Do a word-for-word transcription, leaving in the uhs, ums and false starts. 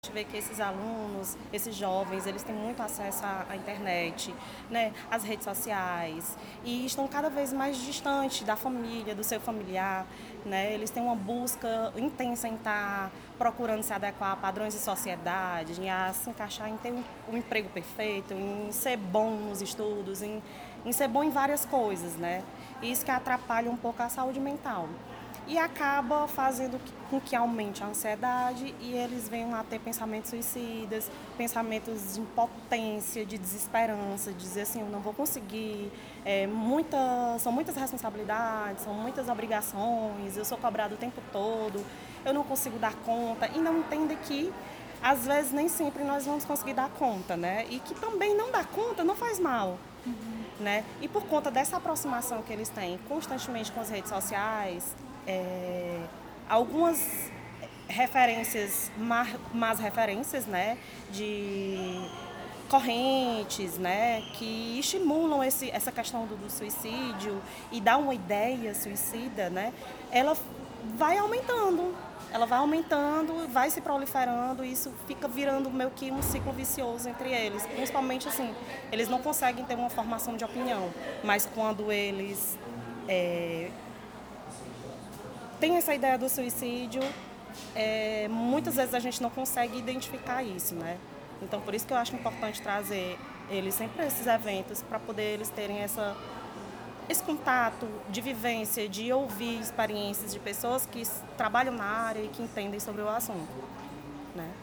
A gente vê que esses alunos, esses jovens, eles têm muito acesso à, à internet, né, às redes sociais, e estão cada vez mais distantes da família, do seu familiar, né? Eles têm uma busca intensa em estar procurando se adequar a padrões de sociedade, em a se encaixar, em ter um, um emprego perfeito, em ser bom nos estudos, em, em ser bom em várias coisas, né? Isso que atrapalha um pouco a saúde mental. E acaba fazendo com que aumente a ansiedade e eles venham a ter pensamentos suicidas, pensamentos de impotência, de desesperança, de dizer assim, eu não vou conseguir, é, muita, são muitas responsabilidades, são muitas obrigações, eu sou cobrado o tempo todo, eu não consigo dar conta, e não entendem que às vezes nem sempre nós vamos conseguir dar conta, né? E que também não dar conta não faz mal. Né? E por conta dessa aproximação que eles têm constantemente com as redes sociais, é, algumas referências, más referências, né, de correntes, né, que estimulam esse, essa questão do, do suicídio e dá uma ideia suicida, né, ela vai aumentando. Ela vai aumentando, vai se proliferando e isso fica virando meio que um ciclo vicioso entre eles. Principalmente assim, eles não conseguem ter uma formação de opinião, mas quando eles é, têm essa ideia do suicídio, é, muitas vezes a gente não consegue identificar isso, né? Então por isso que eu acho importante trazer eles sempre para esses eventos, para poder eles terem essa esse contato de vivência, de ouvir experiências de pessoas que trabalham na área e que entendem sobre o assunto, né?